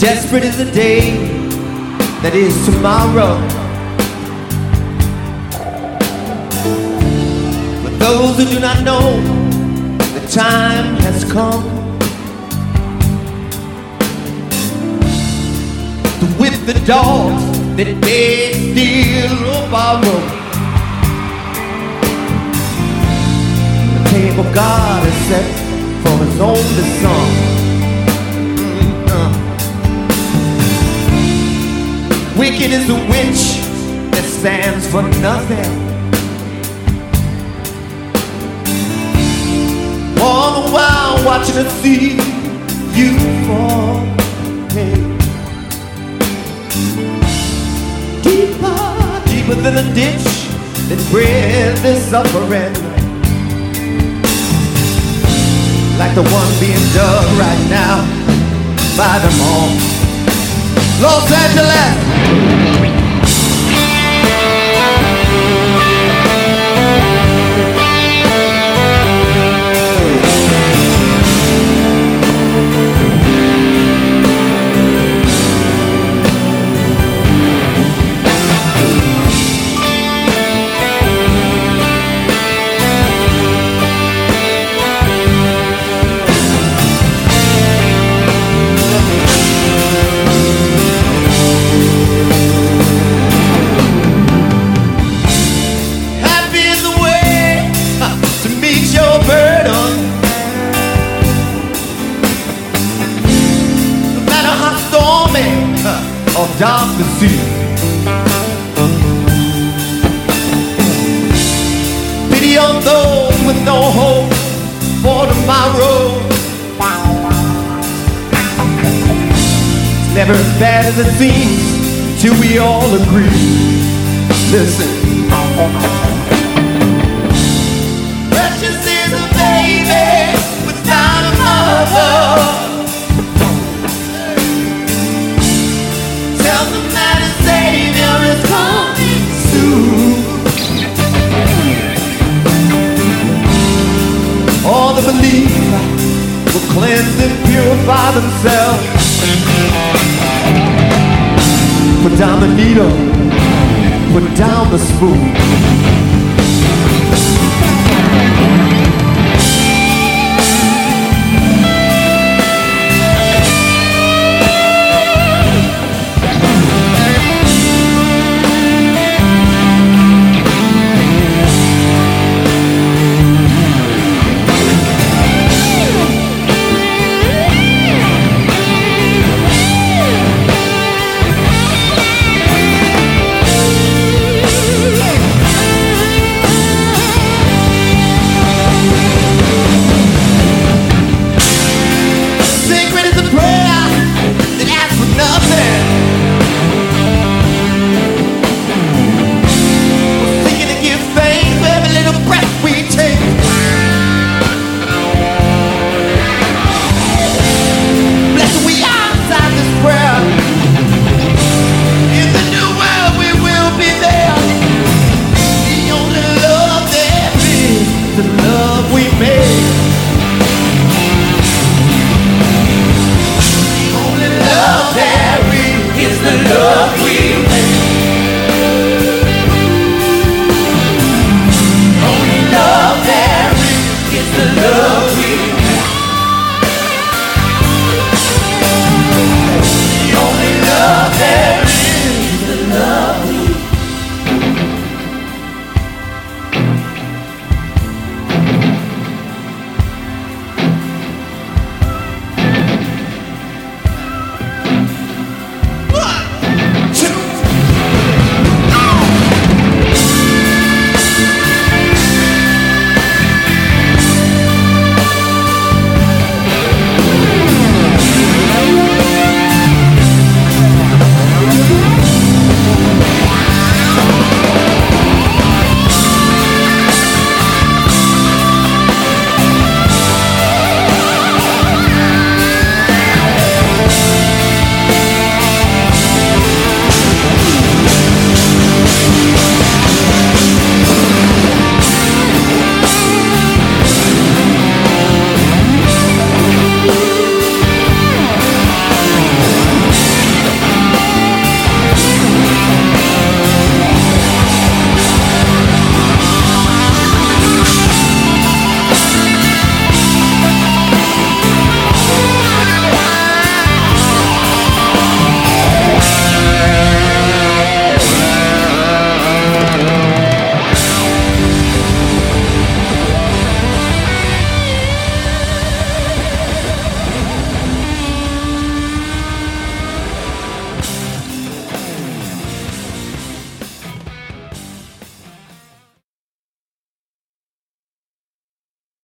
Desperate is the day that is tomorrow. For those who do not know, the time has come to whip the dogs that beg, steal, or borrow. The table God has set for His only Son. Wicked is the witch that stands for nothing. All the while watching her see you fall. Hey. Deeper, deeper than a ditch that bred this suffering. Like the one being dug right now by them all. Los Angeles! Or dark the sea. Pity on those with no hope for tomorrow. It's never as bad as it seems till we all agree. Listen. Precious is a baby without a mother. Tell them that a Savior is coming soon. All the believer will cleanse and purify themselves. Put down the needle, put down the spoon.